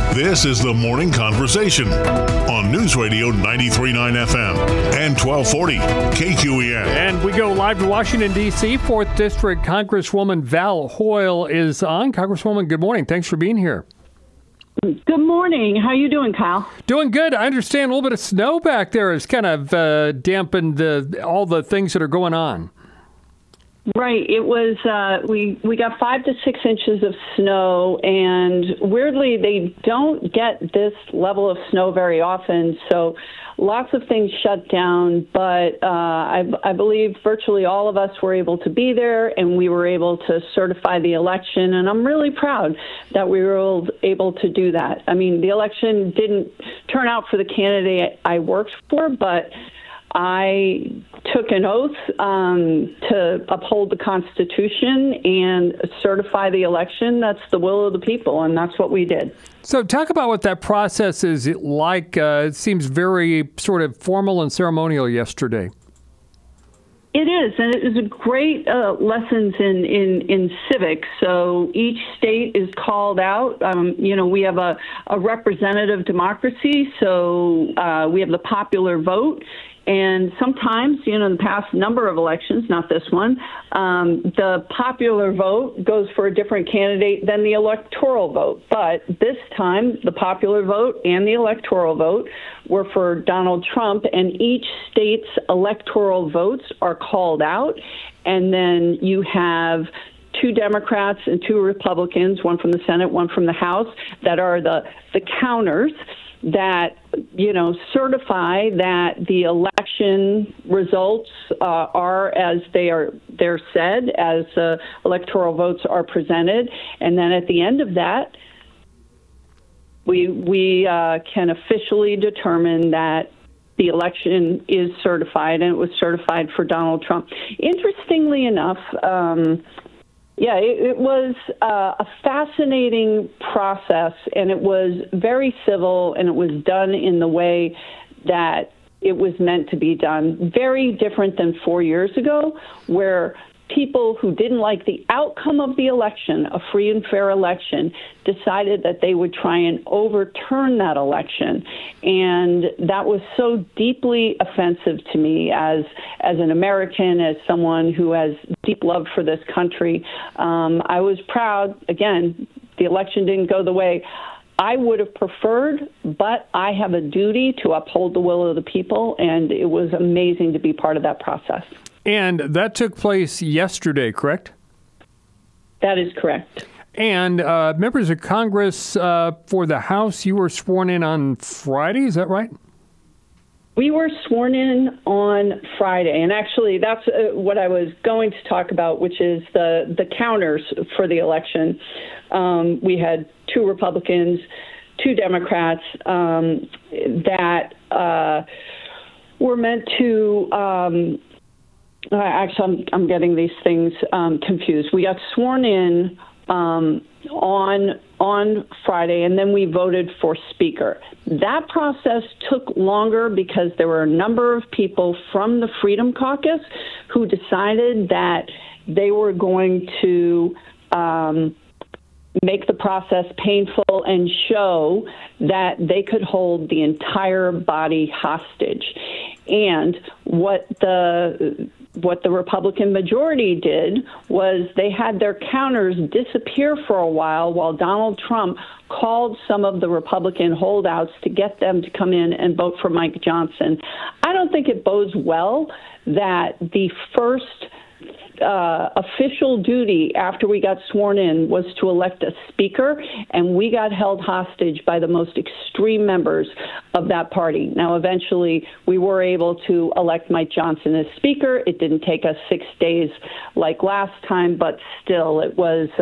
This is the Morning Conversation on News Radio 93.9 FM and 1240 KQEN. And we go live to Washington, D.C. 4th District Congresswoman Val Hoyle is on. Congresswoman, good morning. Thanks for being here. Good morning. How you doing, Kyle? Doing good. I understand a little bit of snow back there has kind of dampened all the things that are going on. Right. It was, we got 5 to 6 inches of snow, and weirdly, they don't get this level of snow very often, so lots of things shut down, but I believe virtually all of us were able to be there, and we were able to certify the election, and I'm really proud that we were able to do that. I mean, the election didn't turn out for the candidate I worked for, but I took an oath to uphold the Constitution and certify the election. That's the will of the people, and that's what we did. So talk about what that process is like. It seems very sort of formal and ceremonial yesterday. It is, and it is a great lessons in civics. So each state is called out. We have a representative democracy, so we have the popular vote. And sometimes, in the past number of elections, not this one, the popular vote goes for a different candidate than the electoral vote. But this time, the popular vote and the electoral vote were for Donald Trump, and each state's electoral votes are called out. And then you have 2 Democrats and 2 Republicans, one from the Senate, one from the House, that are the counters that, certify that the election results are as they're said, as electoral votes are presented. And then at the end of that, we can officially determine that the election is certified, and it was certified for Donald Trump. Interestingly enough, it was a fascinating process, and it was very civil, and it was done in the way that it was meant to be done. Very different than 4 years ago, where people who didn't like the outcome of the election, a free and fair election, decided that they would try and overturn that election. And that was so deeply offensive to me as an American, as someone who has deep love for this country. I was proud. Again, the election didn't go the way I would have preferred, but I have a duty to uphold the will of the people, and it was amazing to be part of that process. And that took place yesterday, correct? That is correct. And members of Congress for the House, you were sworn in on Friday, is that right? We were sworn in on Friday, and actually that's what I was going to talk about, which is the counters for the election. We had 2 Republicans, 2 Democrats that were meant to actually, I'm getting these things confused. We got sworn in on Friday, and then we voted for Speaker. That process took longer because there were a number of people from the Freedom Caucus who decided that they were going to make the process painful and show that they could hold the entire body hostage. And what the Republican majority did was they had their counters disappear for a while Donald Trump called some of the Republican holdouts to get them to come in and vote for Mike Johnson. I don't think it bodes well that the first official duty after we got sworn in was to elect a speaker, and we got held hostage by the most extreme members of that party. Now, eventually, we were able to elect Mike Johnson as speaker. It didn't take us 6 days like last time, but still, it was,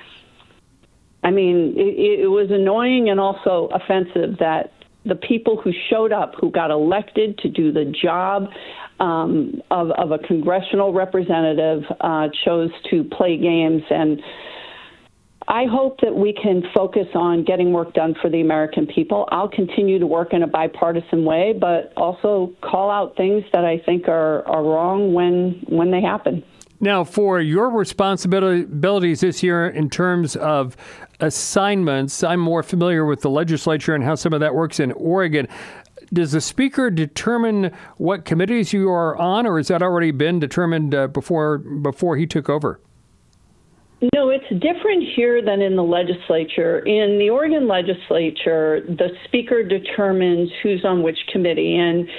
it was annoying and also offensive that the people who showed up, who got elected to do the job of a congressional representative, chose to play games. And I hope that we can focus on getting work done for the American people. I'll continue to work in a bipartisan way, but also call out things that I think are wrong when they happen. Now, for your responsibilities this year in terms of assignments, I'm more familiar with the legislature and how some of that works in Oregon. Does the Speaker determine what committees you are on, or has that already been determined before he took over? No, it's different here than in the legislature. In the Oregon legislature, the Speaker determines who's on which committee. And,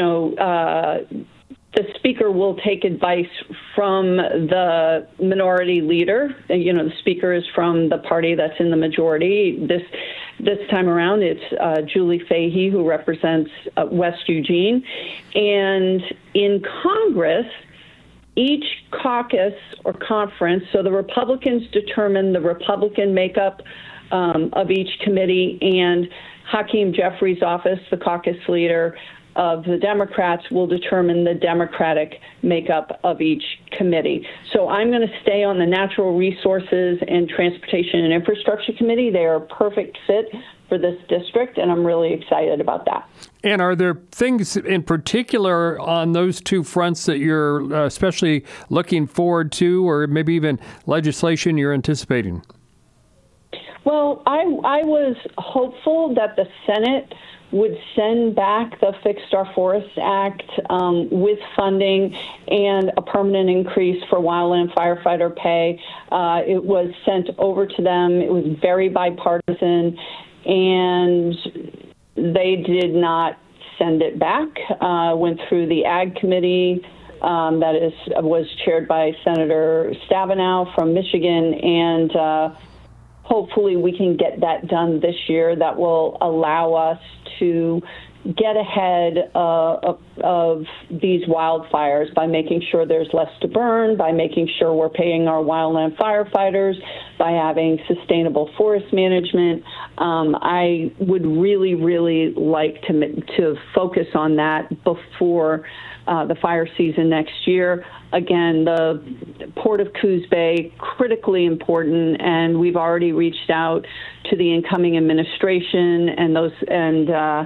the Speaker will take advice from the minority leader. The Speaker is from the party that's in the majority. This time around, it's Julie Fahey, who represents West Eugene. And in Congress, each caucus or conference, so the Republicans determine the Republican makeup of each committee, and Hakeem Jeffries' office, the caucus leader of the Democrats, will determine the Democratic makeup of each committee. So I'm going to stay on the Natural Resources and Transportation and Infrastructure Committee. They are a perfect fit for this district, and I'm really excited about that. And are there things in particular on those two fronts that you're especially looking forward to, or maybe even legislation you're anticipating? Well, I was hopeful that the Senate would send back the Fixed Our Forests Act with funding and a permanent increase for wildland firefighter pay. It was sent over to them. It was very bipartisan, and they did not send it back. Went through the Ag Committee was chaired by Senator Stabenow from Michigan, and hopefully we can get that done this year. That will allow us to get ahead of these wildfires by making sure there's less to burn, by making sure we're paying our wildland firefighters, by having sustainable forest management. I would really, really like to focus on that before the fire season next year. Again, the Port of Coos Bay, critically important, and we've already reached out to the incoming administration and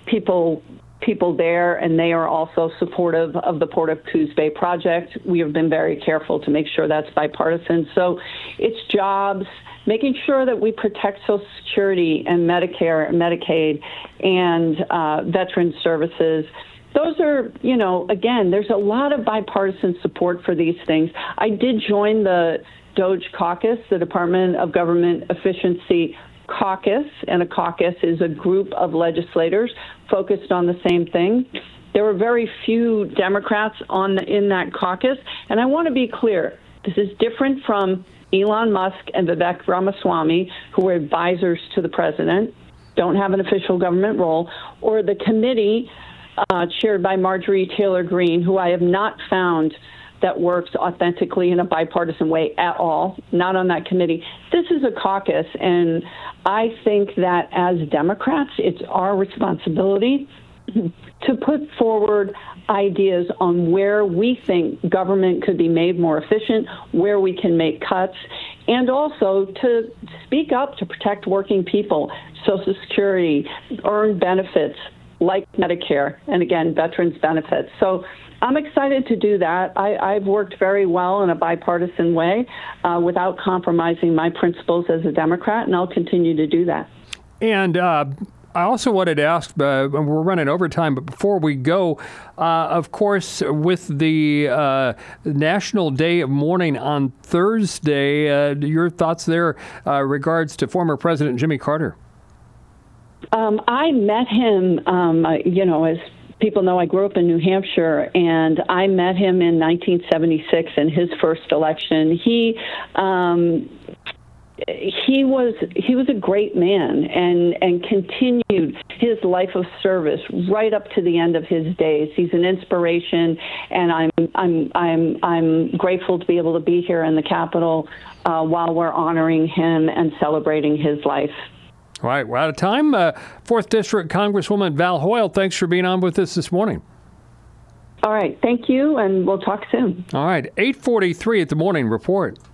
people there, and they are also supportive of the Port of Coos Bay project. We have been very careful to make sure that's bipartisan. So it's jobs, making sure that we protect Social Security and Medicare and Medicaid and veteran services. Those are, again, there's a lot of bipartisan support for these things. I did join the DOGE caucus, the Department of Government Efficiency caucus, and a caucus is a group of legislators focused on the same thing. There were very few Democrats in that caucus, and I want to be clear, this is different from Elon Musk and Vivek Ramaswamy, who were advisors to the president, don't have an official government role, or the committee chaired by Marjorie Taylor Greene, who I have not found that works authentically in a bipartisan way at all, not on that committee. This is a caucus, and I think that as Democrats, it's our responsibility to put forward ideas on where we think government could be made more efficient, where we can make cuts, and also to speak up to protect working people, Social Security, earned benefits like Medicare, and again, veterans benefits. So I'm excited to do that. I've worked very well in a bipartisan way without compromising my principles as a Democrat, and I'll continue to do that. And I also wanted to ask, we're running over time, but before we go, of course, with the National Day of Mourning on Thursday, your thoughts there regards to former President Jimmy Carter? I met him, as people know, I grew up in New Hampshire, and I met him in 1976 in his first election. He was a great man and continued his life of service right up to the end of his days. He's an inspiration, and I'm grateful to be able to be here in the Capitol while we're honoring him and celebrating his life. All right, we're out of time. 4th District Congresswoman Val Hoyle, thanks for being on with us this morning. All right, thank you, and we'll talk soon. All right, 8:43 at the Morning Report.